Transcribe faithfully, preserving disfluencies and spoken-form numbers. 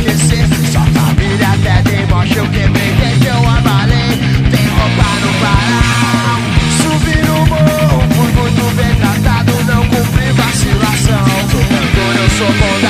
esquecer. Sua família até debocha, eu quebrei, que eu abalei. Tem roupa no varal, subi no morro, fui muito bem tratado, não cumpri vacilação. Sou cantor, eu sou bom.